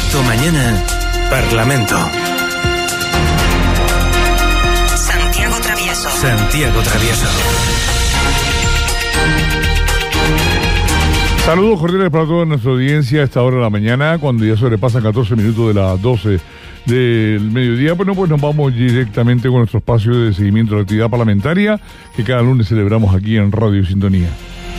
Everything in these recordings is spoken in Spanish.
Directo Mañana, Parlamento. Santiago Travieso. Santiago Travieso. Saludos cordiales para toda nuestra audiencia a esta hora de la mañana, cuando ya sobrepasan 14 minutos de las 12 del mediodía. Bueno, pues nos vamos directamente con nuestro espacio de seguimiento de la actividad parlamentaria que cada lunes celebramos aquí en Radio Sintonía.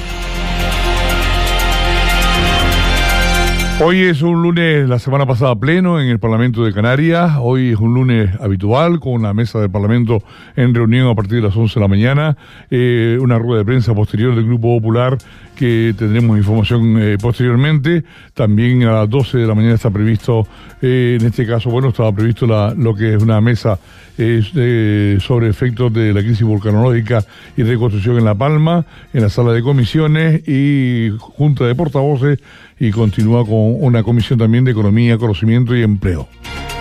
Hoy es un lunes, la semana pasada pleno en el Parlamento de Canarias. Hoy es un lunes habitual con la mesa del Parlamento en reunión a partir de las 11 de la mañana. Una rueda de prensa posterior del Grupo Popular que tendremos información posteriormente. También a las 12 de la mañana está previsto, en este caso, bueno, estaba previsto lo que es una mesa sobre efectos de la crisis volcanológica y reconstrucción en La Palma, en la sala de comisiones y junta de portavoces, y continúa con una comisión también de Economía, Conocimiento y Empleo.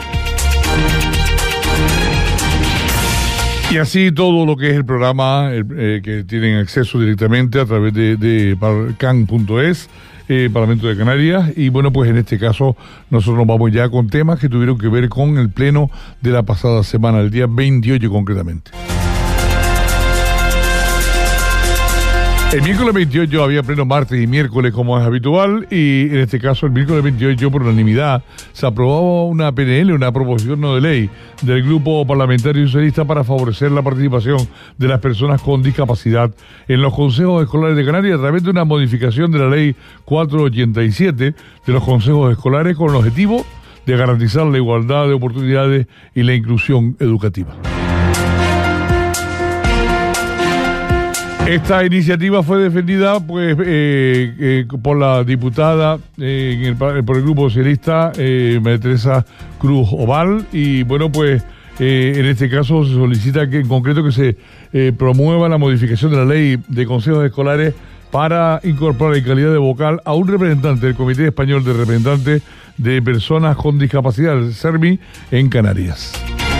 Y así todo lo que es el programa que tienen acceso directamente a través de can.es, Parlamento de Canarias. Y bueno, pues en este caso nosotros nos vamos ya con temas que tuvieron que ver con el pleno de la pasada semana, el día 28 concretamente. El miércoles 28 había pleno martes y miércoles como es habitual, y en este caso el miércoles 28 por unanimidad se aprobaba una PNL, una proposición no de ley del Grupo Parlamentario Socialista para favorecer la participación de las personas con discapacidad en los consejos escolares de Canarias a través de una modificación de la ley 487 de los consejos escolares con el objetivo de garantizar la igualdad de oportunidades y la inclusión educativa. Esta iniciativa fue defendida pues por la diputada por el Grupo Socialista, María Teresa Cruz Oval, y bueno, pues en este caso se solicita que en concreto que se promueva la modificación de la ley de consejos escolares para incorporar en calidad de vocal a un representante del Comité Español de Representantes de Personas con Discapacidad, el CERMI, en Canarias.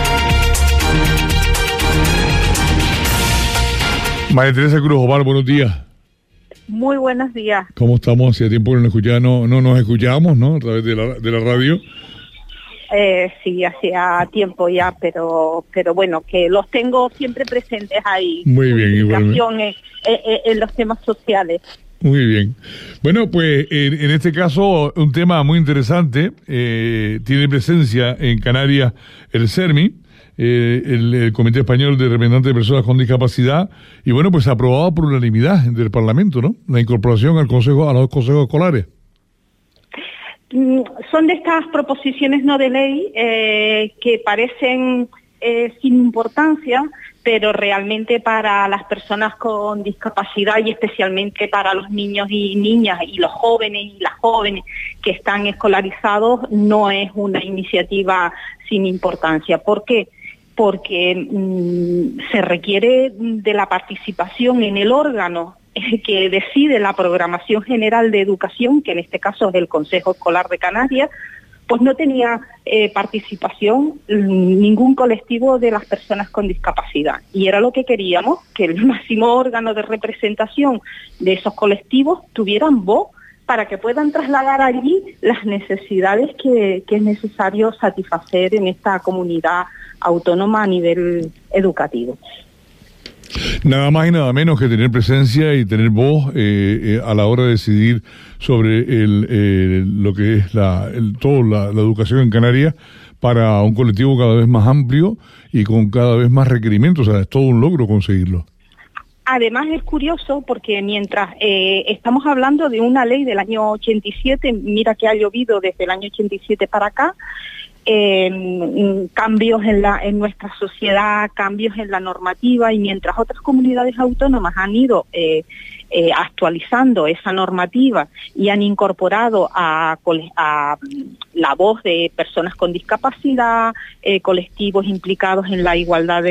María Teresa Cruz Oval, buenos días. Muy buenos días. ¿Cómo estamos? Hacía tiempo que no nos escuchábamos, ¿no? A través de la radio. Sí, hacía tiempo ya, pero bueno, que los tengo siempre presentes ahí. Muy bien, igualmente. En los temas sociales. Muy bien. Bueno, pues en este caso un tema muy interesante. Tiene presencia en Canarias el CERMI, el Comité Español de Representantes de Personas con Discapacidad, y bueno, pues aprobado por unanimidad del Parlamento, ¿no? La incorporación a los consejos escolares. Son de estas proposiciones no de ley que parecen sin importancia, pero realmente para las personas con discapacidad y especialmente para los niños y niñas y los jóvenes y las jóvenes que están escolarizados no es una iniciativa sin importancia. ¿Por qué? Porque se requiere de la participación en el órgano que decide la programación general de educación, que en este caso es el Consejo Escolar de Canarias, pues no tenía participación ningún colectivo de las personas con discapacidad. Y era lo que queríamos, que el máximo órgano de representación de esos colectivos tuvieran voz para que puedan trasladar allí las necesidades que es necesario satisfacer en esta comunidad autónoma a nivel educativo. Nada más y nada menos que tener presencia y tener voz a la hora de decidir sobre lo que es toda la educación en Canarias para un colectivo cada vez más amplio y con cada vez más requerimientos. O sea, es todo un logro conseguirlo. Además es curioso porque mientras estamos hablando de una ley del año 87, mira que ha llovido desde el año 87 para acá, cambios en nuestra sociedad, cambios en la normativa, y mientras otras comunidades autónomas han ido actualizando esa normativa y han incorporado a la voz de personas con discapacidad, colectivos implicados en la igualdad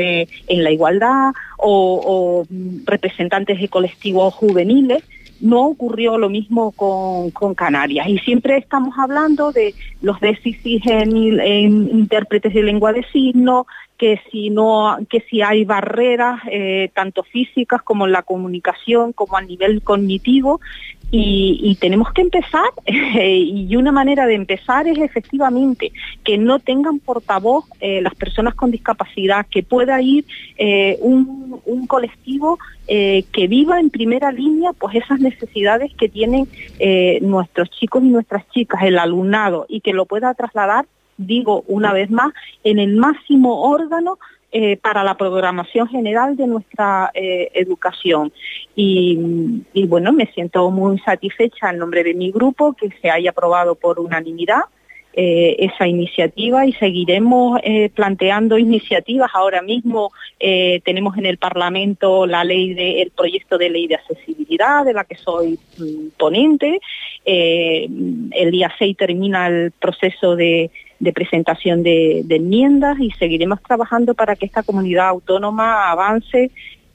o representantes de colectivos juveniles, no ocurrió lo mismo con Canarias, y siempre estamos hablando de los déficits en intérpretes de lengua de signos, que si hay barreras tanto físicas como en la comunicación, como a nivel cognitivo, y tenemos que empezar, y una manera de empezar es efectivamente que no tengan portavoz las personas con discapacidad, que pueda ir un colectivo que viva en primera línea pues esas necesidades que tienen nuestros chicos y nuestras chicas, el alumnado, y que lo pueda trasladar, digo una vez más, en el máximo órgano para la programación general de nuestra educación. Y bueno, me siento muy satisfecha en nombre de mi grupo que se haya aprobado por unanimidad esa iniciativa, y seguiremos planteando iniciativas. Ahora mismo tenemos en el Parlamento el proyecto de ley de accesibilidad, de la que soy ponente. El día 6 termina el proceso de presentación de enmiendas, y seguiremos trabajando para que esta comunidad autónoma avance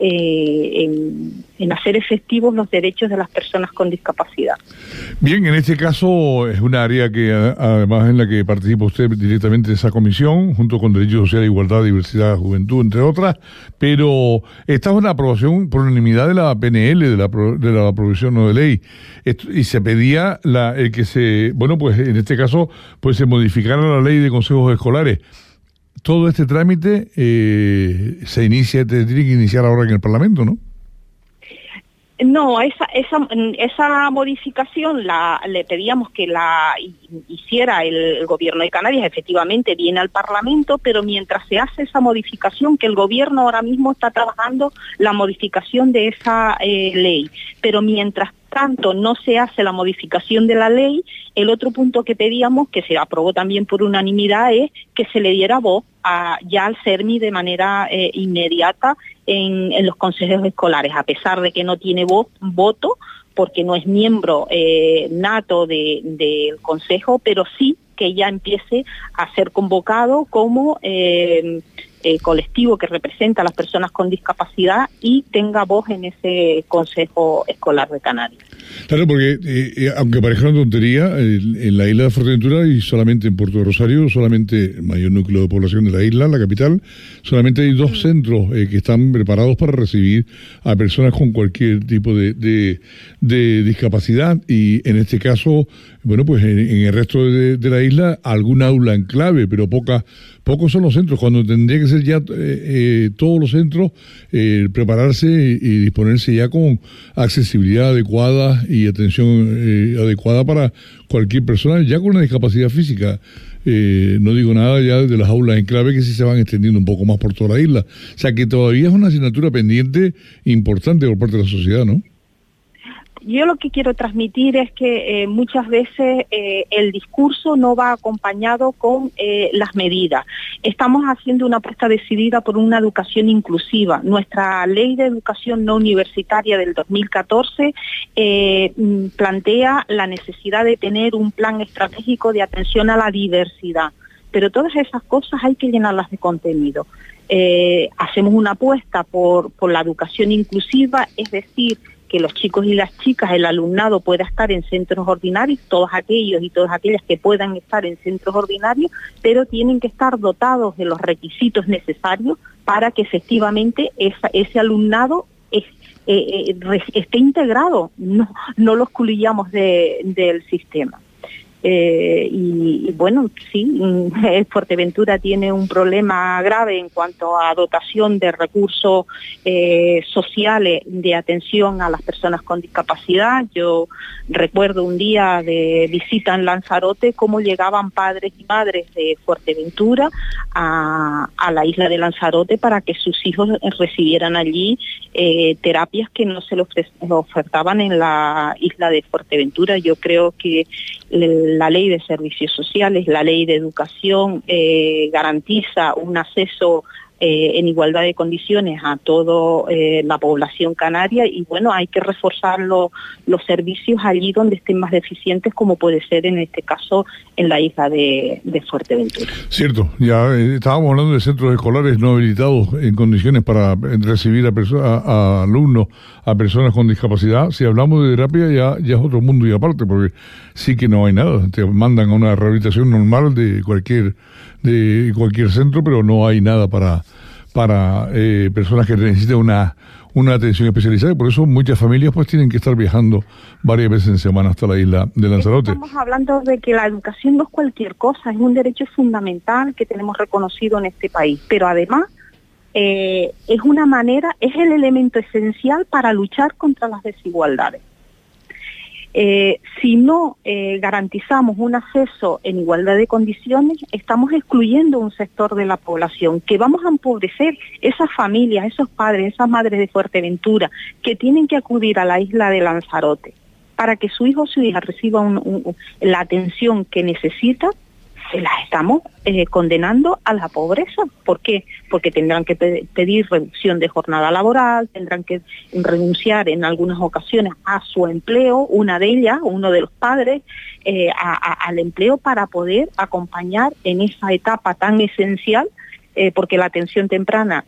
en hacer efectivos los derechos de las personas con discapacidad. Bien, en este caso es una área que además en la que participa usted directamente de esa comisión, junto con Derechos Sociales, Igualdad, Diversidad, Juventud, entre otras, pero esta es una aprobación por unanimidad de la PNL, de la proposición no de ley, y se pedía pues en este caso pues se modificara la ley de consejos escolares. Todo este trámite tiene que iniciar ahora en el Parlamento, ¿no? No, esa modificación le pedíamos que la hiciera el Gobierno de Canarias. Efectivamente viene al Parlamento, pero mientras se hace esa modificación, que el Gobierno ahora mismo está trabajando la modificación de esa ley, pero mientras tanto no se hace la modificación de la ley, el otro punto que pedíamos, que se aprobó también por unanimidad, es que se le diera voz ya al CERMI de manera inmediata en los consejos escolares, a pesar de que no tiene voto, porque no es miembro nato del consejo, pero sí que ya empiece a ser convocado como colectivo que representa a las personas con discapacidad y tenga voz en ese Consejo Escolar de Canarias. Claro, porque aunque parezca una tontería, en la isla de Fuerteventura y solamente en Puerto de Rosario, solamente el mayor núcleo de población de la isla, la capital, solamente hay 2 centros que están preparados para recibir a personas con cualquier tipo de discapacidad, y en este caso, bueno, pues en el resto de la isla algún aula en clave, pero pocos son los centros, cuando tendría que ser ya todos los centros prepararse y disponerse ya con accesibilidad adecuada y atención adecuada para cualquier persona ya con una discapacidad física. No digo nada ya de las aulas en clave, que sí se van extendiendo un poco más por toda la isla. O sea que todavía es una asignatura pendiente importante por parte de la sociedad, ¿no? Yo lo que quiero transmitir es que muchas veces el discurso no va acompañado con las medidas. Estamos haciendo una apuesta decidida por una educación inclusiva. Nuestra ley de educación no universitaria del 2014 plantea la necesidad de tener un plan estratégico de atención a la diversidad, pero todas esas cosas hay que llenarlas de contenido. Hacemos una apuesta por la educación inclusiva, es decir, que los chicos y las chicas, el alumnado pueda estar en centros ordinarios, todos aquellos y todas aquellas que puedan estar en centros ordinarios, pero tienen que estar dotados de los requisitos necesarios para que efectivamente ese alumnado esté integrado, no lo excluyamos del sistema. Y bueno, sí, Fuerteventura tiene un problema grave en cuanto a dotación de recursos sociales de atención a las personas con discapacidad. Yo recuerdo un día de visita en Lanzarote cómo llegaban padres y madres de Fuerteventura a la isla de Lanzarote para que sus hijos recibieran allí terapias que no se les ofertaban en la isla de Fuerteventura. Yo creo que la ley de servicios sociales, la ley de educación garantiza un acceso en igualdad de condiciones a toda la población canaria, y bueno, hay que reforzar los servicios allí donde estén más deficientes, como puede ser en este caso en la isla de Fuerteventura. Cierto, ya estábamos hablando de centros escolares no habilitados en condiciones para recibir a alumnos, a personas con discapacidad. Si hablamos de terapia ya es otro mundo y aparte, porque sí que no hay nada. Te mandan a una rehabilitación normal de cualquier centro, pero no hay nada para personas que necesitan una atención especializada, y por eso muchas familias pues tienen que estar viajando varias veces en semana hasta la isla de Lanzarote. Estamos hablando de que la educación no es cualquier cosa, es un derecho fundamental que tenemos reconocido en este país, pero además es el elemento esencial para luchar contra las desigualdades. Si no garantizamos un acceso en igualdad de condiciones, estamos excluyendo un sector de la población, que vamos a empobrecer esas familias, esos padres, esas madres de Fuerteventura, que tienen que acudir a la isla de Lanzarote para que su hijo o su hija reciba la atención que necesita. Se las estamos condenando a la pobreza. ¿Por qué? Porque tendrán que pedir reducción de jornada laboral, tendrán que renunciar en algunas ocasiones a su empleo, uno de los padres, al empleo, para poder acompañar en esa etapa tan esencial, porque la atención temprana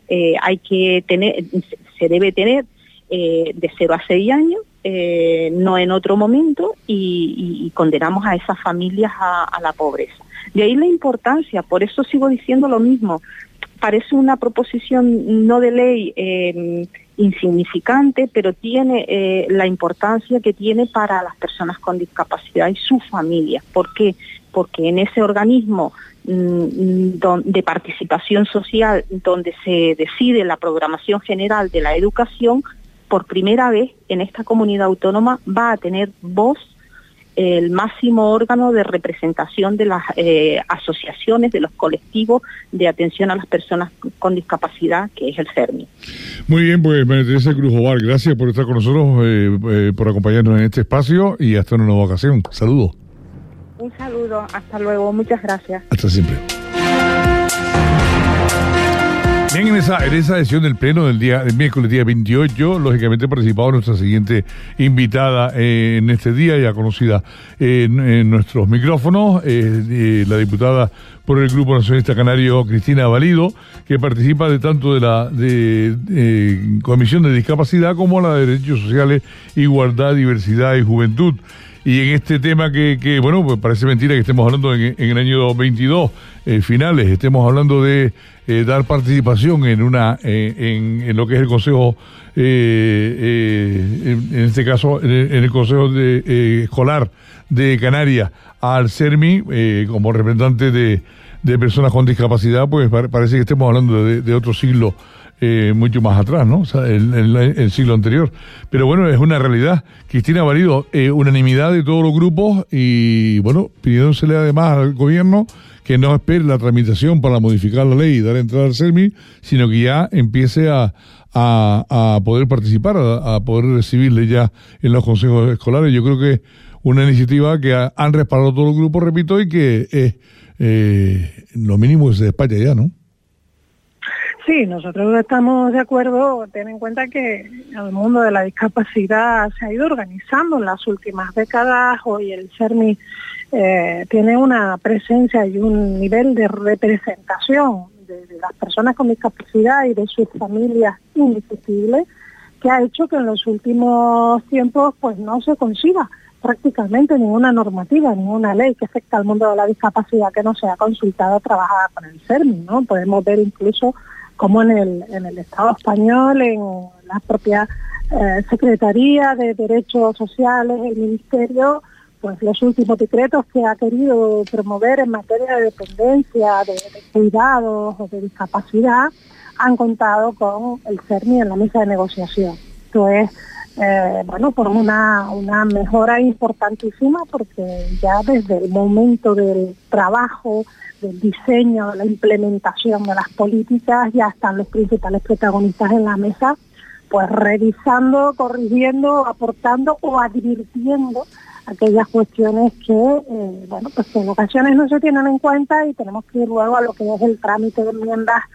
se debe tener de 0 a 6 años, no en otro momento, y condenamos a esas familias a la pobreza. De ahí la importancia, por eso sigo diciendo lo mismo. Parece una proposición no de ley insignificante, pero tiene la importancia que tiene para las personas con discapacidad y sus familias. ¿Por qué? Porque en ese organismo de participación social, donde se decide la programación general de la educación, por primera vez en esta comunidad autónoma va a tener voz el máximo órgano de representación de las asociaciones, de los colectivos de atención a las personas con discapacidad, que es el CERMI. Muy bien, pues María Teresa Cruz Ovar, gracias por estar con nosotros, por acompañarnos en este espacio, y hasta una nueva ocasión. Saludos. Un saludo, hasta luego, muchas gracias. Hasta siempre. Bien, en esa sesión del Pleno del miércoles día 28, lógicamente participaba nuestra siguiente invitada en este día, ya conocida en nuestros micrófonos, la diputada por el Grupo Nacionalista Canario, Cristina Valido, que participa tanto de la Comisión de Discapacidad como la de Derechos Sociales, Igualdad, Diversidad y Juventud. Y en este tema que bueno, pues parece mentira que estemos hablando en el año 22, finales, estemos hablando de dar participación en lo que es el Consejo, en este caso, en el Consejo Escolar de Canarias, al CERMI, como representante de personas con discapacidad, pues parece que estemos hablando de otro siglo, mucho más atrás, ¿no? O sea, el siglo anterior. Pero bueno, es una realidad. Cristina Valido, unanimidad de todos los grupos, y bueno, pidiéndosele además al gobierno que no espere la tramitación para modificar la ley y dar entrada al CERMI, sino que ya empiece a poder participar, a poder recibirle ya en los consejos escolares. Yo creo que es una iniciativa que han respaldado todos los grupos, repito, y que es lo mínimo que se despacha ya, ¿no? Sí, nosotros estamos de acuerdo. Ten en cuenta que el mundo de la discapacidad se ha ido organizando en las últimas décadas. Hoy el CERMI tiene una presencia y un nivel de representación de las personas con discapacidad y de sus familias indiscutible, que ha hecho que en los últimos tiempos pues no se conciba prácticamente ninguna normativa, ninguna ley que afecta al mundo de la discapacidad que no sea consultada o trabajada con el CERMI, ¿no? Podemos ver incluso como en el Estado español, en la propia Secretaría de Derechos Sociales, el Ministerio, pues los últimos decretos que ha querido promover en materia de dependencia, de cuidados o de discapacidad, han contado con el CERMI en la mesa de negociación. Esto es, por una mejora importantísima, porque ya desde el momento del trabajo, del diseño, de la implementación de las políticas, ya están los principales protagonistas en la mesa, pues revisando, corrigiendo, aportando o advirtiendo aquellas cuestiones que, que en ocasiones no se tienen en cuenta, y tenemos que ir luego a lo que es el trámite de enmiendas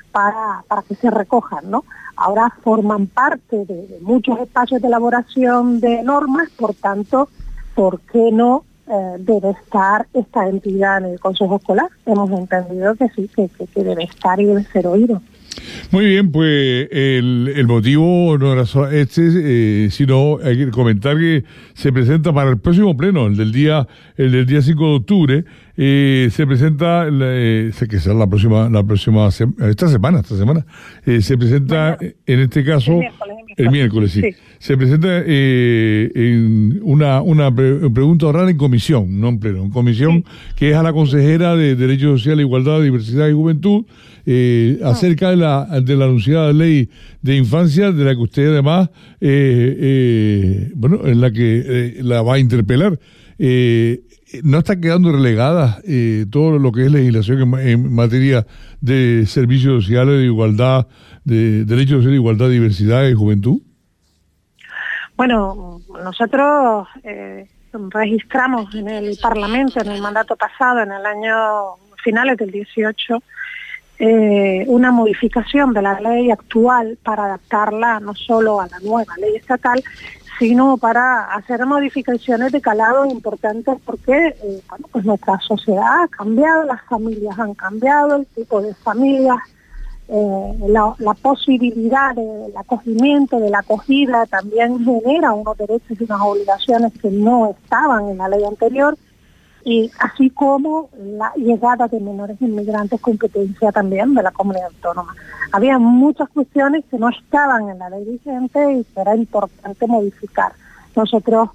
para que se recojan, ¿no? Ahora forman parte de muchos espacios de elaboración de normas, por tanto, ¿por qué no debe estar esta entidad en el Consejo Escolar? Hemos entendido que sí, que debe estar y debe ser oído. Muy bien, pues el motivo no era solo sino hay que comentar que se presenta para el próximo pleno, el del día 5 de octubre, se presenta, que será esta semana, se presenta, en este caso, el miércoles, sí. Se presenta en una pregunta oral en comisión, no en pleno, en comisión, que es a la consejera de Derechos Sociales, Igualdad, Diversidad y Juventud, acerca de la anunciada ley de infancia, de la que usted además, en la que la va a interpelar. ¿No está quedando relegada todo lo que es legislación en materia de servicios sociales, de igualdad, de derechos sociales, igualdad, diversidad y juventud? Bueno, nosotros registramos en el Parlamento, en el mandato pasado, en el año finales del 18, una modificación de la ley actual para adaptarla no solo a la nueva ley estatal, sino para hacer modificaciones de calado importantes porque pues nuestra sociedad ha cambiado, las familias han cambiado, el tipo de familias, la posibilidad del acogimiento, de la acogida también genera unos derechos y unas obligaciones que no estaban en la ley anterior, y así como la llegada de menores inmigrantes, competencia también de la comunidad autónoma. Había muchas cuestiones que no estaban en la ley vigente y que era importante modificar. Nosotros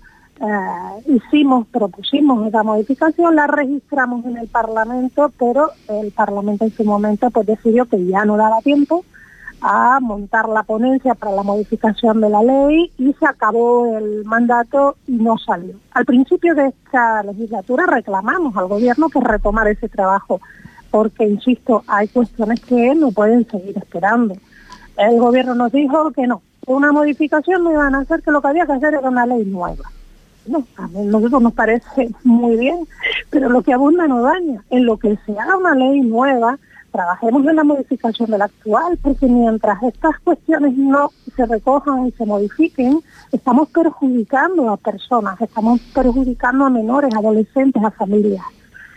propusimos esa modificación, la registramos en el Parlamento, pero el Parlamento en su momento pues decidió que ya no daba tiempo a montar la ponencia para la modificación de la ley y se acabó el mandato y no salió. Al principio de esta legislatura reclamamos al gobierno que retomara ese trabajo porque, insisto, hay cuestiones que no pueden seguir esperando. El gobierno nos dijo que no, una modificación no iban a hacer, que lo que había que hacer era una ley nueva. No, a nosotros nos parece muy bien, pero lo que abunda no daña. En lo que se haga una ley nueva, trabajemos en la modificación de la actual, porque mientras estas cuestiones no se recojan y se modifiquen, estamos perjudicando a personas, estamos perjudicando a menores, adolescentes, a familias.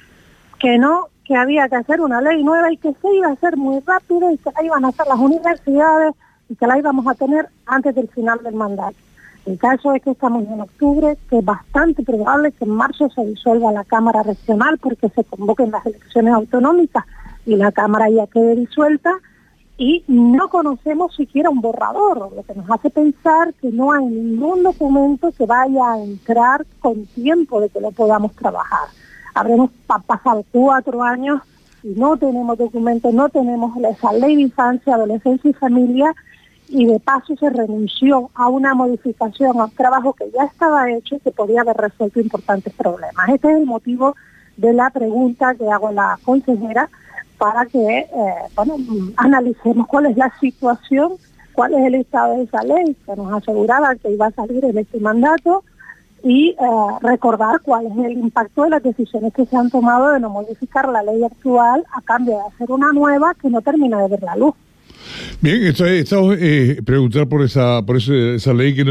Que había que hacer una ley nueva y que se iba a hacer muy rápido y que la iban a hacer las universidades y que la íbamos a tener antes del final del mandato. El caso es que estamos en octubre, que es bastante probable que en marzo se disuelva la Cámara Regional porque se convoquen las elecciones autonómicas y la Cámara ya quede disuelta y no conocemos siquiera un borrador, lo que nos hace pensar que no hay ningún documento que vaya a entrar con tiempo de que lo podamos trabajar. Habremos pasado 4 años y no tenemos documentos, no tenemos esa ley de infancia, adolescencia y familia, y de paso se renunció a una modificación, a un trabajo que ya estaba hecho y que podía haber resuelto importantes problemas. Este es el motivo de la pregunta que hago a la consejera para que analicemos cuál es la situación, cuál es el estado de esa ley, que nos aseguraba que iba a salir en este mandato, y recordar cuál es el impacto de las decisiones que se han tomado de no modificar la ley actual a cambio de hacer una nueva que no termina de ver la luz. Bien, estamos preguntar por esa ley que no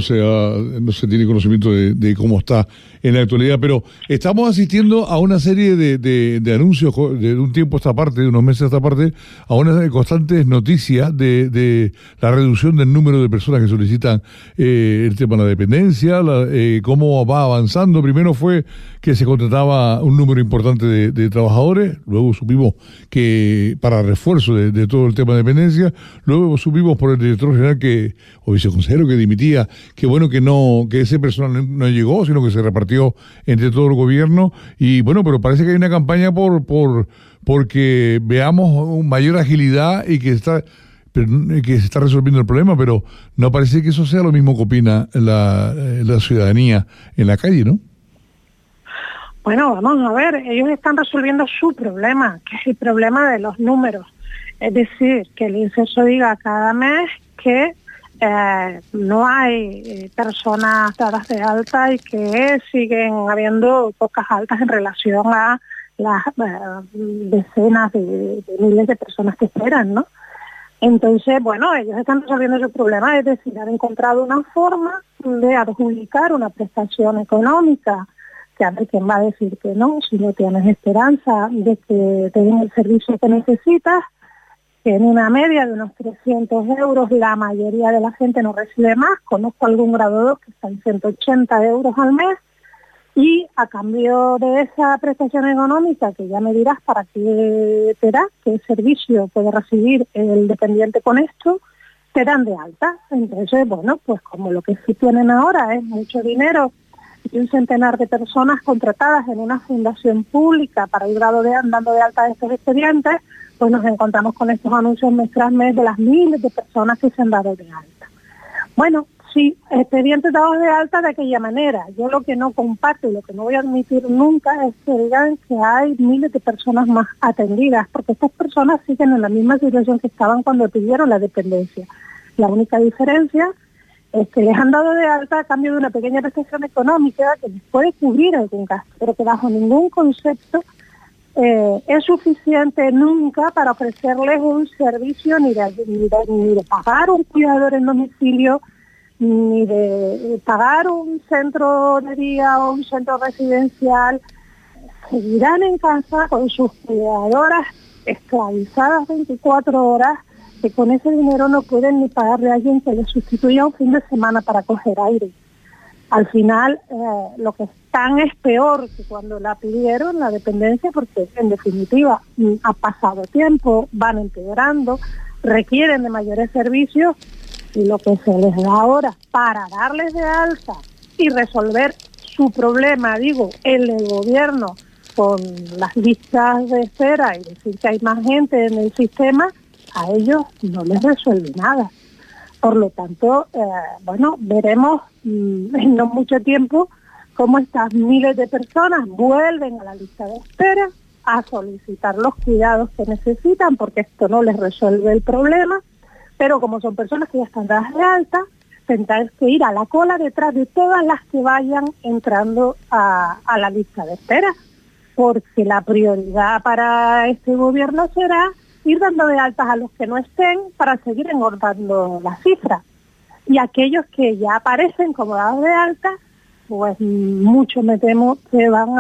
se tiene conocimiento de cómo está en la actualidad, pero estamos asistiendo a una serie de anuncios de un tiempo a esta parte, de unos meses a esta parte, a unas constantes noticias de la reducción del número de personas que solicitan el tema de la dependencia, cómo va avanzando. Primero fue que se contrataba un número importante de trabajadores, luego supimos que para refuerzo de todo el tema de dependencia, luego supimos por el director general o viceconsejero que dimitía, que bueno que ese personal no llegó, sino que se repartió entre todo el gobierno, y bueno, pero parece que hay una campaña porque veamos mayor agilidad y que se está resolviendo el problema, pero no parece que eso sea lo mismo que opina la ciudadanía en la calle, ¿no? Bueno, vamos a ver, ellos están resolviendo su problema, que es el problema de los números. Es decir, que el INSERSO diga cada mes que no hay personas dadas de alta y que siguen habiendo pocas altas en relación a las decenas de miles de personas que esperan, ¿no? Entonces, bueno, ellos están resolviendo ese problema, es decir, han encontrado una forma de adjudicar una prestación económica, que a ver quién va a decir que no, si no tienes esperanza de que te den el servicio que necesitas, que en una media de unos 300 euros la mayoría de la gente no recibe más. Conozco algún grado 2 que está en 180 euros al mes, y a cambio de esa prestación económica, que ya me dirás para qué te da, qué servicio puede recibir el dependiente con esto, te dan de alta. Entonces, bueno, pues como lo que sí tienen ahora es mucho dinero y un centenar de personas contratadas en una fundación pública para ir dando de alta de estos expedientes, pues nos encontramos con estos anuncios mes tras mes de las miles de personas que se han dado de alta. Bueno, sí, expedientes dados de alta de aquella manera. Yo lo que no comparto y lo que no voy a admitir nunca es que digan que hay miles de personas más atendidas, porque estas personas siguen en la misma situación que estaban cuando pidieron la dependencia. La única diferencia es que les han dado de alta a cambio de una pequeña prestación económica que les puede cubrir algún gasto, pero que bajo ningún concepto es suficiente nunca para ofrecerles un servicio ni de pagar un cuidador en domicilio, ni de pagar un centro de día o un centro residencial. Seguirán en casa con sus cuidadoras esclavizadas 24 horas, que con ese dinero no pueden ni pagarle a alguien que les sustituya un fin de semana para coger aire. Al final, lo que están es peor que cuando la pidieron, la dependencia, porque en definitiva ha pasado tiempo, van empeorando, requieren de mayores servicios, y lo que se les da ahora para darles de alta y resolver su problema, el del gobierno, con las listas de espera y decir que hay más gente en el sistema, a ellos no les resuelve nada. Por lo tanto, veremos en no mucho tiempo cómo estas miles de personas vuelven a la lista de espera a solicitar los cuidados que necesitan, porque esto no les resuelve el problema, pero como son personas que ya están dadas de alta, tendrán que ir a la cola detrás de todas las que vayan entrando a la lista de espera, porque la prioridad para este gobierno será ir dando de altas a los que no estén para seguir engordando las cifras. Y aquellos que ya aparecen como dados de alta, pues mucho me temo que van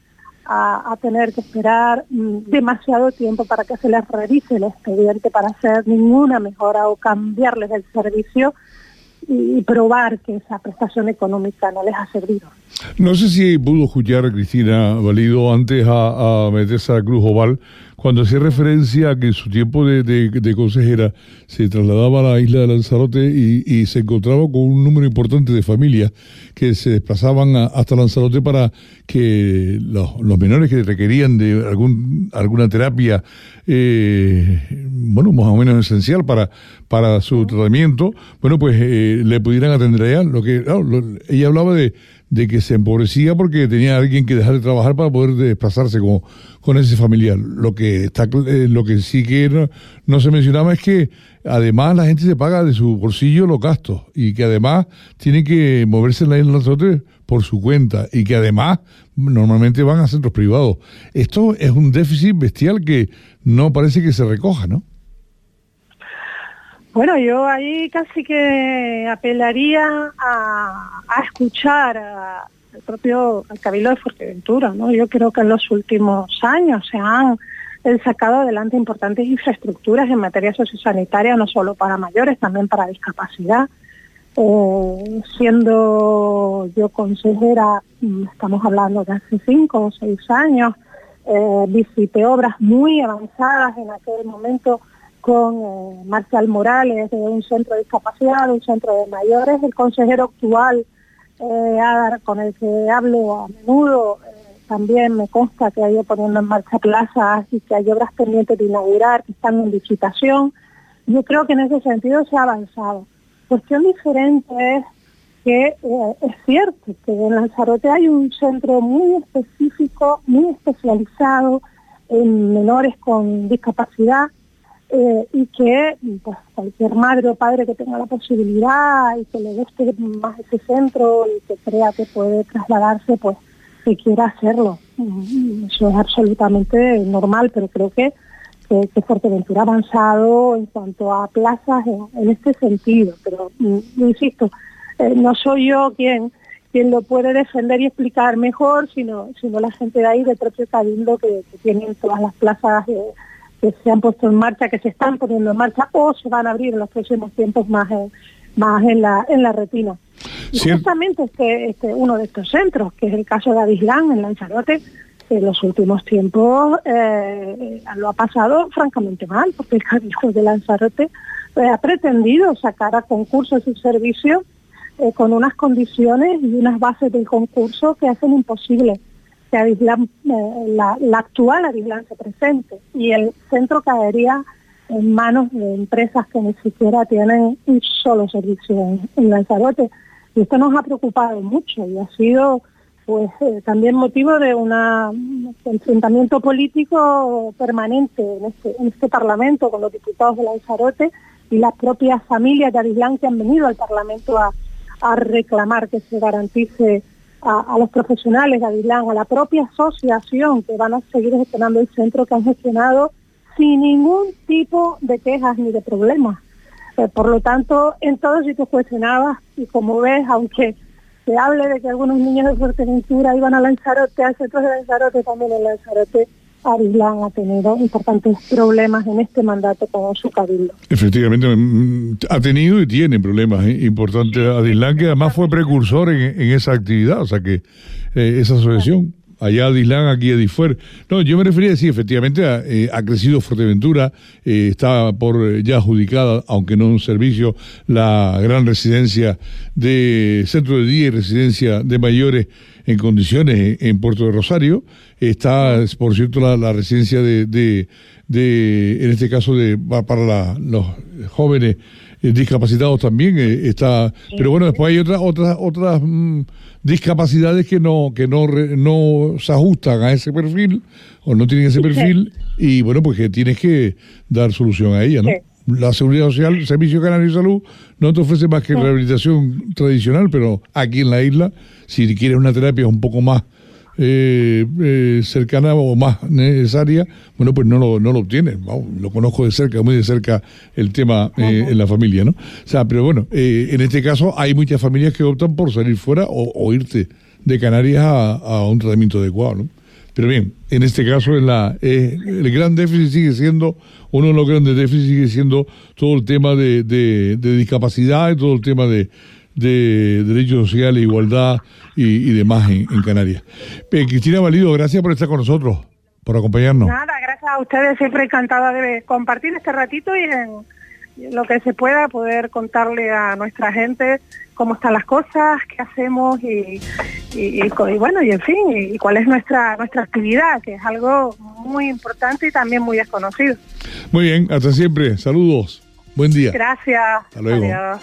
a tener que esperar demasiado tiempo para que se les revise el expediente para hacer ninguna mejora o cambiarles el servicio y probar que esa prestación económica no les ha servido. No sé si pudo escuchar a Cristina Valido antes a Metesa Cruz Oval, cuando hacía referencia a que en su tiempo de consejera se trasladaba a la isla de Lanzarote y se encontraba con un número importante de familias que se desplazaban hasta Lanzarote para que los menores que requerían de alguna terapia, más o menos esencial para su tratamiento, le pudieran atender allá. Ella hablaba de que se empobrecía porque tenía alguien que dejar de trabajar para poder desplazarse con ese familiar. Lo que sí que no se mencionaba es que además la gente se paga de su bolsillo los gastos y que además tiene que moverse en la isla de Lanzarote por su cuenta y que además normalmente van a centros privados. Esto es un déficit bestial que no parece que se recoja, ¿no? Bueno, yo ahí casi que apelaría a escuchar al propio Cabildo de Fuerteventura, ¿no? Yo creo que en los últimos años se han sacado adelante importantes infraestructuras en materia sociosanitaria, no solo para mayores, también para discapacidad. Siendo yo consejera, estamos hablando de hace 5 o 6 años, visité obras muy avanzadas en aquel momento con Marcial Morales, de un centro de discapacidad, de un centro de mayores. El consejero actual, con el que hablo a menudo, también me consta que ha ido poniendo en marcha plazas y que hay obras pendientes de inaugurar, que están en licitación. Yo creo que en ese sentido se ha avanzado. Cuestión diferente es que es cierto que en Lanzarote hay un centro muy específico, muy especializado en menores con discapacidad, y que pues, cualquier madre o padre que tenga la posibilidad y que le guste más ese centro y que crea que puede trasladarse, pues quiera hacerlo. Eso es absolutamente normal, pero creo que Fuerteventura ha avanzado en cuanto a plazas en este sentido. Pero, insisto, no soy yo quien lo puede defender y explicar mejor, sino la gente de ahí, del propio Cabildo, que tienen todas las plazas que se han puesto en marcha, que se están poniendo en marcha o se van a abrir en los próximos tiempos más en la retina. Y justamente uno de estos centros, que es el caso de Adislán, en Lanzarote, en los últimos tiempos lo ha pasado francamente mal, porque el Cabildo de Lanzarote ha pretendido sacar a concurso su servicio con unas condiciones y unas bases del concurso que hacen imposible que Adislán, la actual Adislán se presente, y el centro caería en manos de empresas que ni siquiera tienen un solo servicio en Lanzarote. Y esto nos ha preocupado mucho y ha sido también motivo de un enfrentamiento político permanente en este Parlamento con los diputados de Lanzarote y las propias familias de Adislán que han venido al Parlamento a reclamar que se garantice a los profesionales de Adislán, a la propia asociación que van a seguir gestionando el centro, que han gestionado sin ningún tipo de quejas ni de problemas. Por lo tanto, en todos sitios cuestionadas, y como ves, aunque se hable de que algunos niños de Fuerteventura iban a Lanzarote, al centro de Lanzarote, también en Lanzarote, Adislán ha tenido importantes problemas en este mandato con su cabildo. Efectivamente, ha tenido y tiene problemas importantes Adislán, que además fue precursor en esa actividad, o sea que esa asociación, allá Adislán, aquí Edifuer. No, yo me refería a decir, efectivamente ha crecido Fuerteventura, está por ya adjudicada, aunque no en servicio, la gran residencia de centro de día y residencia de mayores en condiciones en Puerto de Rosario. Está, por cierto, la residencia de en este caso para los jóvenes discapacitados también está, pero bueno, después hay otras discapacidades que no se ajustan a ese perfil o no tienen ese perfil, y bueno, pues que tienes que dar solución a ella, ¿no? Sí. La Seguridad Social, el Servicio Canario de Salud, no te ofrece más que rehabilitación tradicional, pero aquí en la isla, si quieres una terapia un poco más cercana o más necesaria, bueno, pues no lo obtienes. Wow, lo conozco de cerca, muy de cerca el tema en la familia, ¿no? O sea, pero bueno, en este caso hay muchas familias que optan por salir fuera o irte de Canarias a un tratamiento adecuado, ¿no? Pero bien, en este caso el gran déficit sigue siendo, uno de los grandes déficits sigue siendo todo el tema de discapacidad y todo el tema de derechos sociales, igualdad y demás en Canarias. Cristina Valido, gracias por estar con nosotros, por acompañarnos. Nada, gracias a ustedes, siempre encantada de compartir este ratito y en lo que se pueda poder contarle a nuestra gente cómo están las cosas, qué hacemos y bueno, y en fin, y cuál es nuestra actividad, que es algo muy importante y también muy desconocido. Muy bien, hasta siempre, saludos, buen día. Gracias. Hasta luego. Adiós.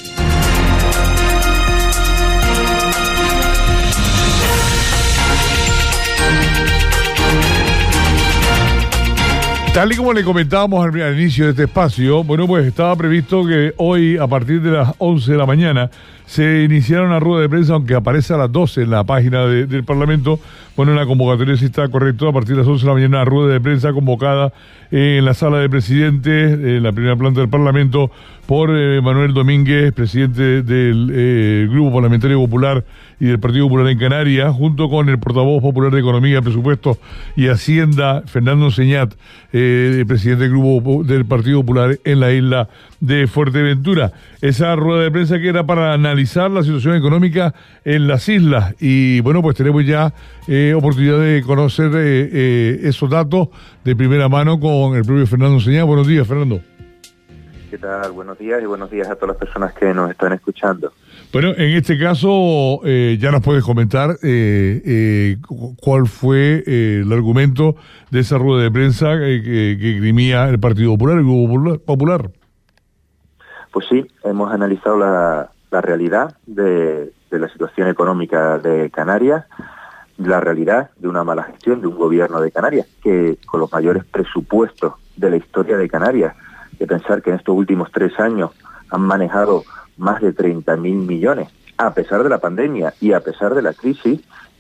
Tal y como le comentábamos al inicio de este espacio, bueno, pues estaba previsto que hoy, a partir de las 11 de la mañana, se iniciara una rueda de prensa, aunque aparece a las 12 en la página del Parlamento. Bueno, en la convocatoria sí está correcto, a partir de las 11 de la mañana, una rueda de prensa convocada en la sala de presidentes, en la primera planta del Parlamento, por Manuel Domínguez, presidente del Grupo Parlamentario Popular y del Partido Popular en Canarias, junto con el portavoz popular de Economía, Presupuestos y Hacienda, Fernando Señat, presidente del Grupo del Partido Popular en la isla de Fuerteventura. Esa rueda de prensa que era para analizar la situación económica en las islas, y bueno, pues tenemos ya oportunidad de conocer esos datos de primera mano con el propio Fernando Señat. Buenos días, Fernando. ¿Qué tal? Buenos días y buenos días a todas las personas que nos están escuchando. Bueno, en este caso ya nos puedes comentar cuál fue el argumento de esa rueda de prensa que grimía el Partido Popular, el Grupo Popular. Pues sí, hemos analizado la realidad de la situación económica de Canarias, la realidad de una mala gestión de un gobierno de Canarias, que con los mayores presupuestos de la historia de Canarias, de pensar que en estos últimos 3 años han manejado más de 30.000 millones, a pesar de la pandemia y a pesar de la crisis,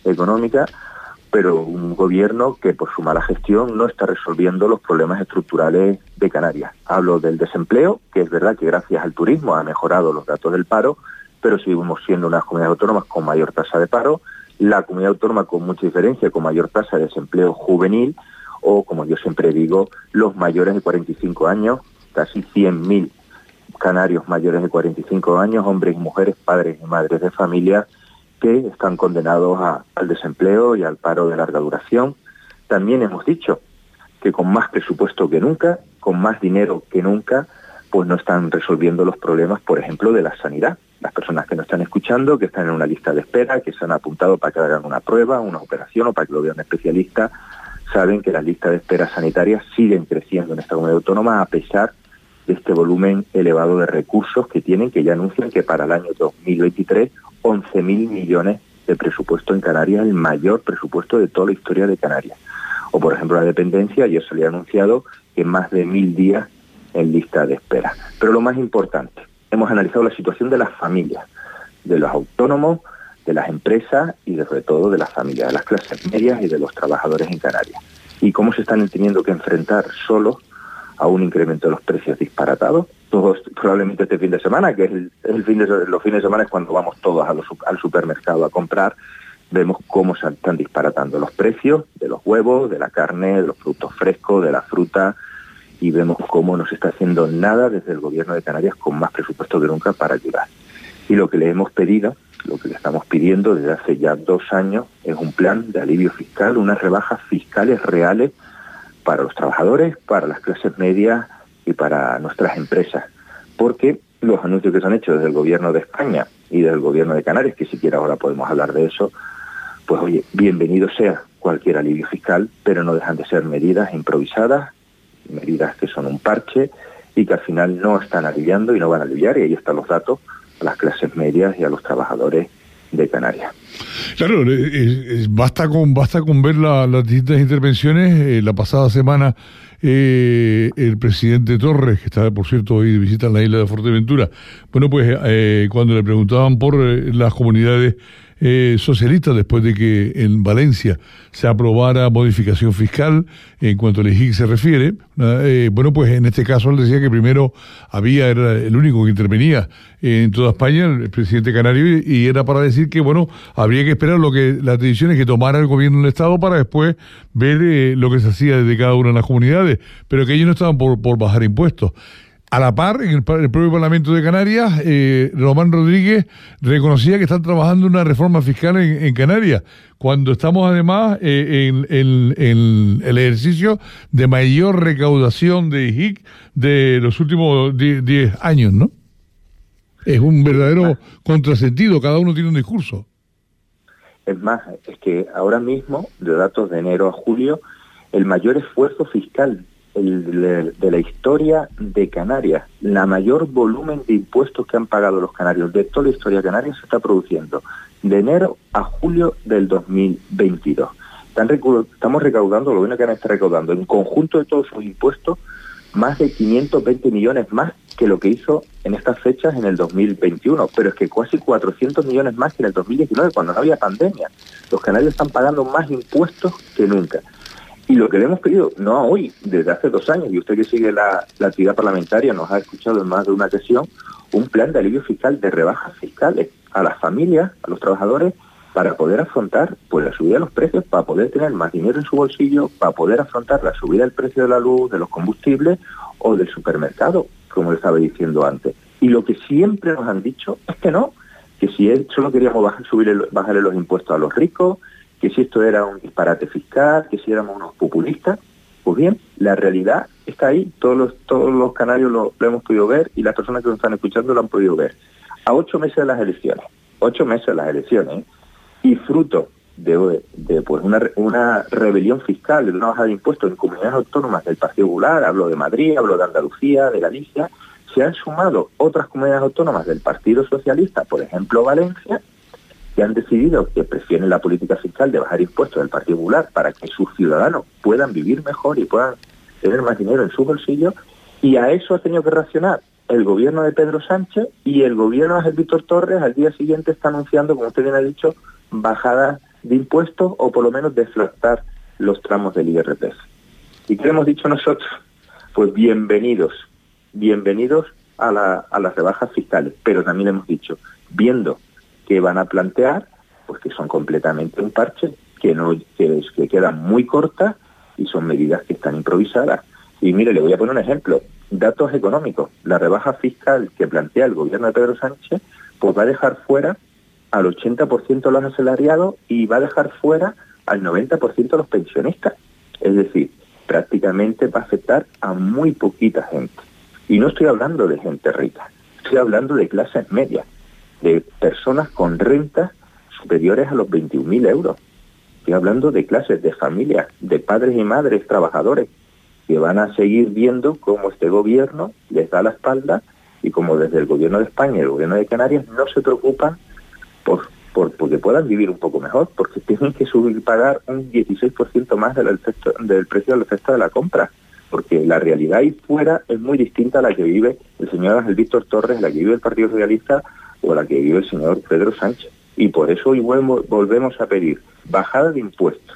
económica, pero un gobierno que por su mala gestión no está resolviendo los problemas estructurales de Canarias. Hablo del desempleo, que es verdad que gracias al turismo ha mejorado los datos del paro, pero seguimos siendo una de las comunidades autónomas con mayor tasa de paro, la comunidad autónoma con mucha diferencia, con mayor tasa de desempleo juvenil, o como yo siempre digo, los mayores de 45 años, casi 100.000 canarios mayores de 45 años, hombres y mujeres, padres y madres de familia, que están condenados al desempleo y al paro de larga duración. También hemos dicho que con más presupuesto que nunca, con más dinero que nunca, pues no están resolviendo los problemas, por ejemplo, de la sanidad. Las personas que nos están escuchando, que están en una lista de espera, que se han apuntado para que hagan una prueba, una operación o para que lo vea un especialista, saben que las listas de espera sanitarias siguen creciendo en esta comunidad autónoma a pesar de este volumen elevado de recursos que tienen, que ya anuncian que para el año 2023 11.000 millones de presupuesto en Canarias, el mayor presupuesto de toda la historia de Canarias. O por ejemplo la dependencia, ayer se le ha anunciado que más de 1.000 días en lista de espera. Pero lo más importante, hemos analizado la situación de las familias, de los autónomos, de las empresas y sobre todo de las familias, de las clases medias y de los trabajadores en Canarias. Y cómo se están teniendo que enfrentar solos a un incremento de los precios disparatados. Todos, probablemente este fin de semana, que es los fines de semana es cuando vamos todos al supermercado a comprar, vemos cómo se están disparatando los precios de los huevos, de la carne, de los frutos frescos, de la fruta, y vemos cómo no se está haciendo nada desde el gobierno de Canarias con más presupuesto que nunca para ayudar. Y lo que le hemos pedido, lo que le estamos pidiendo desde hace ya 2 años, es un plan de alivio fiscal, unas rebajas fiscales reales para los trabajadores, para las clases medias y para nuestras empresas. Porque los anuncios que se han hecho desde el gobierno de España y del gobierno de Canarias, que siquiera ahora podemos hablar de eso, pues oye, bienvenido sea cualquier alivio fiscal, pero no dejan de ser medidas improvisadas, medidas que son un parche y que al final no están aliviando y no van a aliviar, y ahí están los datos, a las clases medias y a los trabajadores de Canarias. Claro, basta con ver las distintas intervenciones. La pasada semana el presidente Torres, que está por cierto hoy de visita en la isla de Fuerteventura, bueno, pues cuando le preguntaban por las comunidades socialistas, después de que en Valencia se aprobara modificación fiscal en cuanto al IGIC se refiere, bueno, pues en este caso él decía que primero era el único que intervenía en toda España, el presidente canario, y era para decir que, bueno, habría que esperar las decisiones que tomara el gobierno del Estado para después ver lo que se hacía desde cada una de las comunidades, pero que ellos no estaban por bajar impuestos. A la par, en el propio Parlamento de Canarias, Román Rodríguez reconocía que están trabajando una reforma fiscal en Canarias, cuando estamos además en el ejercicio de mayor recaudación de IGIC de los últimos 10 años, ¿no? Es un verdadero contrasentido, cada uno tiene un discurso. Es más, es que ahora mismo, de datos de enero a julio, el mayor esfuerzo fiscal de la historia de Canarias, la mayor volumen de impuestos que han pagado los canarios de toda la historia canaria se está produciendo de enero a julio del 2022. Estamos recaudando, lo bueno que está recaudando, en conjunto de todos sus impuestos, más de 520 millones más que lo que hizo en estas fechas en el 2021, pero es que casi 400 millones más que en el 2019, cuando no había pandemia. Los canarios están pagando más impuestos que nunca. Y lo que le hemos pedido, no hoy, desde hace 2 años, y usted que sigue la actividad parlamentaria nos ha escuchado en más de una ocasión, un plan de alivio fiscal, de rebajas fiscales a las familias, a los trabajadores, para poder afrontar pues la subida de los precios, para poder tener más dinero en su bolsillo, para poder afrontar la subida del precio de la luz, de los combustibles o del supermercado, como le estaba diciendo antes. Y lo que siempre nos han dicho es que no, que si solo queríamos bajarle los impuestos a los ricos, que si esto era un disparate fiscal, que si éramos unos populistas. Pues bien, la realidad está ahí, todos los canarios lo hemos podido ver y las personas que nos están escuchando lo han podido ver. A 8 meses de las elecciones, 8 meses de las elecciones, y fruto de pues una rebelión fiscal, de una bajada de impuestos en comunidades autónomas del Partido Popular, hablo de Madrid, hablo de Andalucía, de Galicia, se han sumado otras comunidades autónomas del Partido Socialista, por ejemplo Valencia, que han decidido que prefieren la política fiscal de bajar impuestos del Partido Popular para que sus ciudadanos puedan vivir mejor y puedan tener más dinero en su bolsillo, y a eso ha tenido que reaccionar el gobierno de Pedro Sánchez, y el gobierno de Víctor Torres al día siguiente está anunciando, como usted bien ha dicho, bajadas de impuestos o por lo menos deflactar los tramos del IRPF. ¿Y qué hemos dicho nosotros? Pues bienvenidos a las rebajas fiscales, pero también hemos dicho, viendo que van a plantear, pues que son completamente un parche, que quedan muy cortas y son medidas que están improvisadas. Y mire, le voy a poner un ejemplo, datos económicos. La rebaja fiscal que plantea el gobierno de Pedro Sánchez, pues va a dejar fuera al 80% de los asalariados y va a dejar fuera al 90% de los pensionistas. Es decir, prácticamente va a afectar a muy poquita gente. Y no estoy hablando de gente rica, estoy hablando de clases medias, de personas con rentas superiores a los 21.000 euros. Estoy hablando de clases, de familias, de padres y madres trabajadores, que van a seguir viendo cómo este gobierno les da la espalda y como desde el gobierno de España y el gobierno de Canarias no se preocupan porque puedan vivir un poco mejor, porque tienen que pagar un 16% más del precio del efecto de la compra, porque la realidad ahí fuera es muy distinta a la que vive el señor Ángel Víctor Torres, la que vive el Partido Socialista o la que vive el señor Pedro Sánchez. Y por eso hoy volvemos a pedir bajada de impuestos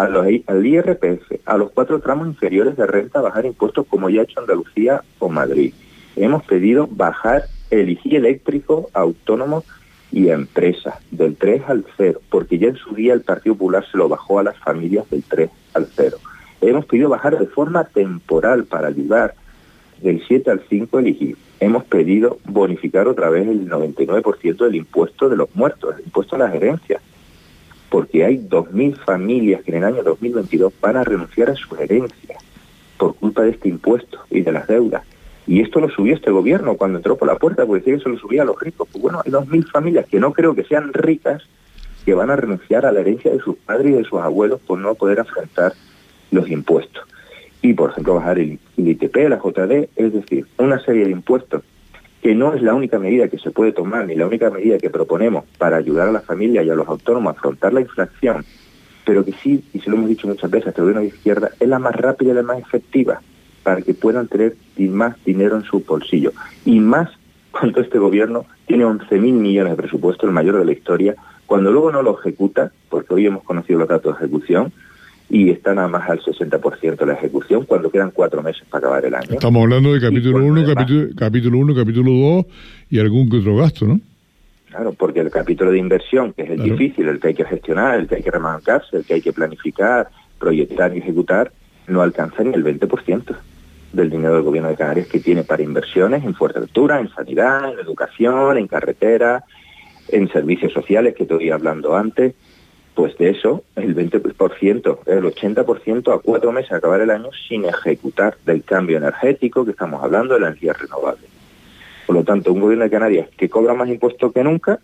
al IRPF, a los 4 tramos inferiores de renta, bajar impuestos como ya ha hecho Andalucía o Madrid. Hemos pedido bajar el IGI eléctrico a autónomos y a empresas del 3 al 0, porque ya en su día el Partido Popular se lo bajó a las familias del 3 al 0. Hemos pedido bajar de forma temporal para ayudar del 7 al 5 el IGI. Hemos pedido bonificar otra vez el 99% del impuesto de los muertos, el impuesto a las herencias, porque hay 2.000 familias que en el año 2022 van a renunciar a sus herencias por culpa de este impuesto y de las deudas. Y esto lo subió este gobierno cuando entró por la puerta, porque decía que se lo subía a los ricos. Pues bueno, hay 2.000 familias que no creo que sean ricas, que van a renunciar a la herencia de sus padres y de sus abuelos por no poder afrontar los impuestos. Y, por ejemplo, bajar el ITP, la JD, es decir, una serie de impuestos que no es la única medida que se puede tomar, ni la única medida que proponemos para ayudar a las familias y a los autónomos a afrontar la inflación, pero que sí, y se lo hemos dicho muchas veces, este gobierno de izquierda, es la más rápida y la más efectiva para que puedan tener más dinero en su bolsillo. Y más cuando este gobierno tiene 11.000 millones de presupuesto, el mayor de la historia, cuando luego no lo ejecuta, porque hoy hemos conocido los datos de ejecución, y está nada más al 60% de la ejecución cuando quedan 4 meses para acabar el año. Estamos hablando de capítulo 1, capítulo 1, capítulo 2 y algún que otro gasto, ¿no? Claro, porque el capítulo de inversión, que es el difícil, el que hay que gestionar, el que hay que remangarse, el que hay que planificar, proyectar y ejecutar, no alcanza ni el 20% del dinero del gobierno de Canarias que tiene para inversiones en fuerteventura, en sanidad, en educación, en carretera, en servicios sociales, que te estoy hablando antes. Pues de eso, el 20%, el 80% a 4 meses a acabar el año sin ejecutar del cambio energético que estamos hablando de la energía renovable. Por lo tanto, un gobierno de Canarias que cobra más impuestos que nunca,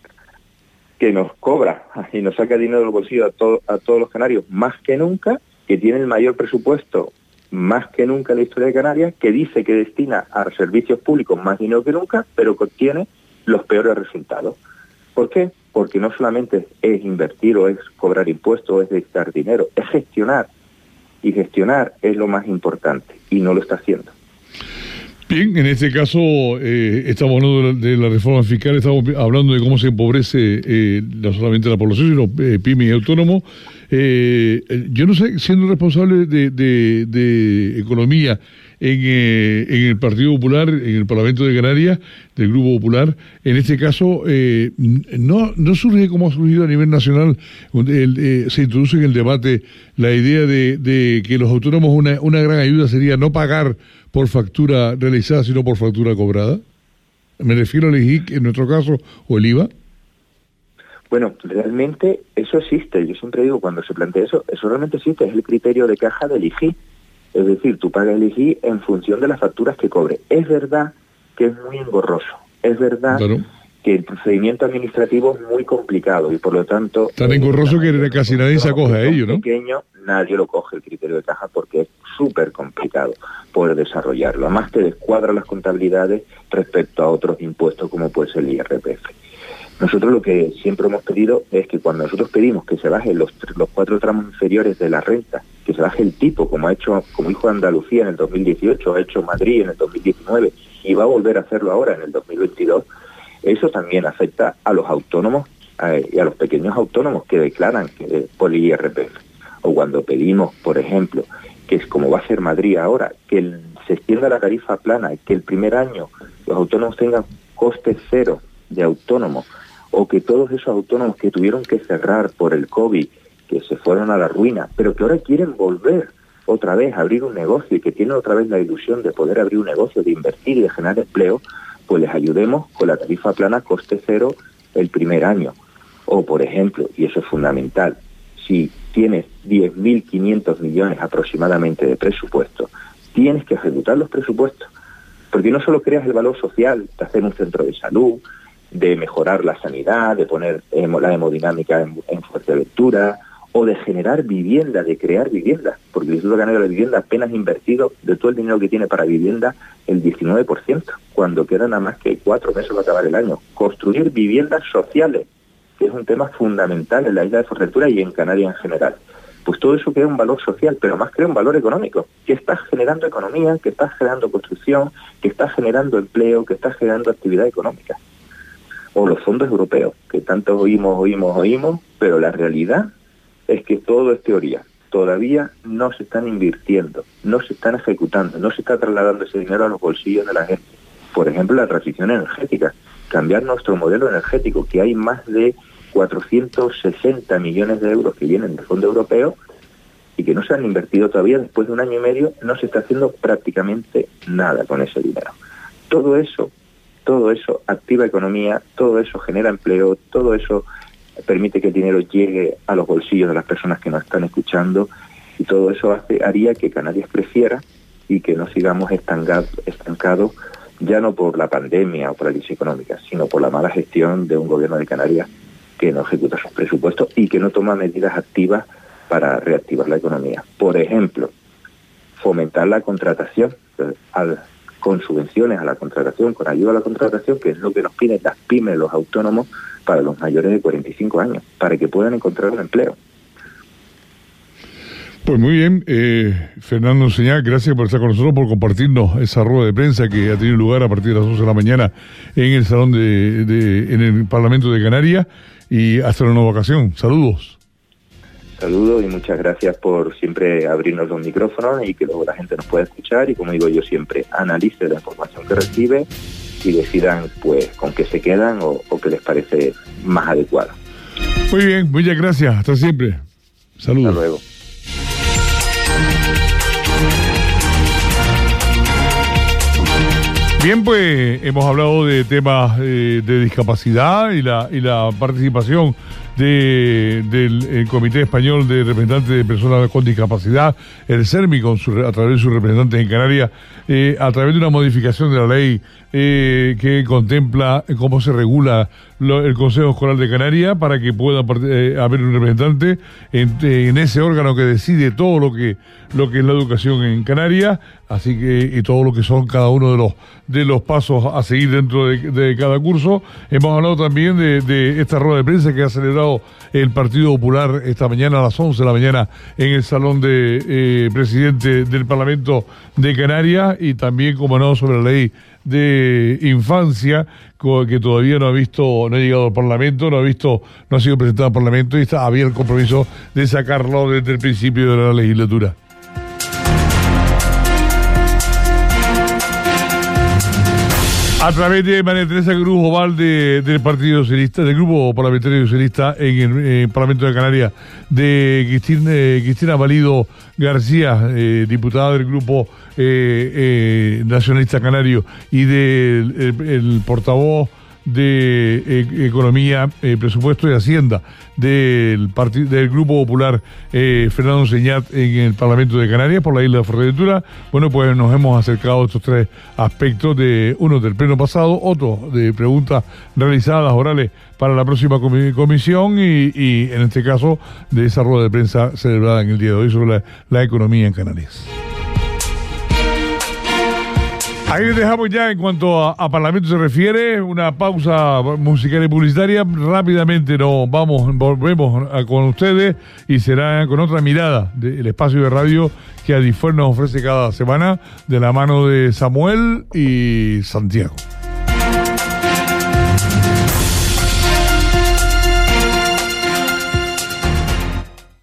que nos cobra y nos saca dinero del bolsillo a todos los canarios más que nunca, que tiene el mayor presupuesto más que nunca en la historia de Canarias, que dice que destina a servicios públicos más dinero que nunca, pero que obtiene los peores resultados. ¿Por qué? Porque no solamente es invertir o es cobrar impuestos o es destinar dinero, es gestionar. Y gestionar es lo más importante y no lo está haciendo. Bien, en este caso estamos hablando de la reforma fiscal, estamos hablando de cómo se empobrece no solamente la población, sino pymes y autónomos. Yo no sé, siendo responsable de economía en el Partido Popular, en el Parlamento de Canarias, del Grupo Popular, en este caso, no surge como ha surgido a nivel nacional, se introduce en el debate la idea de que los autónomos una gran ayuda sería no pagar por factura realizada, sino por factura cobrada. Me refiero al IGI, en nuestro caso, o el IVA. Bueno, realmente eso existe. Yo siempre digo, cuando se plantea eso realmente existe. Es el criterio de caja del IGI. Es decir, tú pagas el IGI en función de las facturas que cobre. Es verdad que es muy engorroso. Es verdad que el procedimiento administrativo es muy complicado y por lo tanto... Tan engorroso que casi nadie se acoge a ello, ¿no? Pequeño, nadie lo coge el criterio de caja porque es súper complicado poder desarrollarlo. Además te descuadra las contabilidades respecto a otros impuestos como puede ser el IRPF. Nosotros lo que siempre hemos pedido es que cuando nosotros pedimos que se bajen los 4 tramos inferiores de la renta, que se baje el tipo, como hizo Andalucía en el 2018, ha hecho Madrid en el 2019 y va a volver a hacerlo ahora en el 2022, eso también afecta a los autónomos y a los pequeños autónomos que declaran por el IRPF. O cuando pedimos, por ejemplo, que es como va a ser Madrid ahora, que se extienda la tarifa plana, que el primer año los autónomos tengan coste cero de autónomo, o que todos esos autónomos que tuvieron que cerrar por el COVID, que se fueron a la ruina, pero que ahora quieren volver otra vez a abrir un negocio y que tienen otra vez la ilusión de poder abrir un negocio, de invertir y de generar empleo, pues les ayudemos con la tarifa plana coste cero el primer año. O, por ejemplo, y eso es fundamental, si tienes 10.500 millones aproximadamente de presupuesto, tienes que ejecutar los presupuestos, porque no solo creas el valor social de hacer un centro de salud, de mejorar la sanidad, de poner la hemodinámica en Fuerteventura, o de generar vivienda, de crear vivienda, porque el Instituto Canario de la Vivienda apenas ha invertido de todo el dinero que tiene para vivienda el 19%, cuando quedan nada más que 4 meses para acabar el año. Construir viviendas sociales, que es un tema fundamental en la isla de Fuerteventura y en Canarias en general. Pues todo eso crea un valor social, pero más crea un valor económico, que está generando economía, que está generando construcción, que está generando empleo, que está generando actividad económica. O los fondos europeos, que tanto oímos, pero la realidad es que todo es teoría. Todavía no se están invirtiendo, no se están ejecutando, no se está trasladando ese dinero a los bolsillos de la gente. Por ejemplo, la transición energética, cambiar nuestro modelo energético, que hay más de 460 millones de euros que vienen del fondo europeo y que no se han invertido todavía. Después de un año y medio no se está haciendo prácticamente nada con ese dinero. Todo eso activa economía, todo eso genera empleo, todo eso permite que el dinero llegue a los bolsillos de las personas que nos están escuchando, y todo eso haría que Canarias creciera y que no sigamos estancados, ya no por la pandemia o por la crisis económica, sino por la mala gestión de un gobierno de Canarias que no ejecuta sus presupuestos y que no toma medidas activas para reactivar la economía. Por ejemplo, fomentar la contratación, con subvenciones a la contratación, con ayuda a la contratación, que es lo que nos piden las pymes, los autónomos, para los mayores de 45 años, para que puedan encontrar un empleo. Pues muy bien, Fernando Enseñat, gracias por estar con nosotros, por compartirnos esa rueda de prensa que ha tenido lugar a partir de las 11 de la mañana en el salón en el Parlamento de Canarias, y hasta una nueva ocasión. Saludos. Saludos y muchas gracias por siempre abrirnos los micrófonos y que luego la gente nos pueda escuchar, y como digo yo siempre, analice la información que recibe y decidan pues con qué se quedan o qué les parece más adecuado. Muy bien, muchas gracias, hasta siempre. Saludos. Hasta luego. Bien, pues hemos hablado de temas de discapacidad y la participación del Comité Español de Representantes de Personas con Discapacidad, el CERMI, a través de sus representantes en Canarias, a través de una modificación de la ley que contempla cómo se regula el Consejo Escolar de Canarias para que pueda haber un representante en ese órgano que decide todo lo que es la educación en Canarias, así que y todo lo que son cada uno de los pasos a seguir dentro de cada curso. Hemos hablado también de esta rueda de prensa que ha celebrado el Partido Popular esta mañana a las 11 de la mañana en el salón de presidente del Parlamento de Canarias, y también, como no, sobre la ley de infancia, que todavía no ha llegado al Parlamento, no ha sido presentado al Parlamento, y había el compromiso de sacarlo desde el principio de la legislatura. A través de María Teresa Cruz Oval del Partido Socialista, del Grupo Parlamentario Socialista en el Parlamento de Canarias, de Cristina Valido García, diputada del Grupo Nacionalista Canario, y del portavoz de Economía, Presupuesto y Hacienda del Grupo Popular, Fernando Enseñat, en el Parlamento de Canarias por la isla de Fuerteventura. Bueno, pues nos hemos acercado a estos tres aspectos, uno del pleno pasado, otro de preguntas realizadas orales para la próxima comisión y en este caso de esa rueda de prensa celebrada en el día de hoy sobre la economía en Canarias. Ahí les dejamos ya en cuanto a Parlamento se refiere, una pausa musical y publicitaria. Rápidamente volvemos con ustedes, y será con otra mirada del espacio de radio que Adifuer nos ofrece cada semana, de la mano de Samuel y Santiago.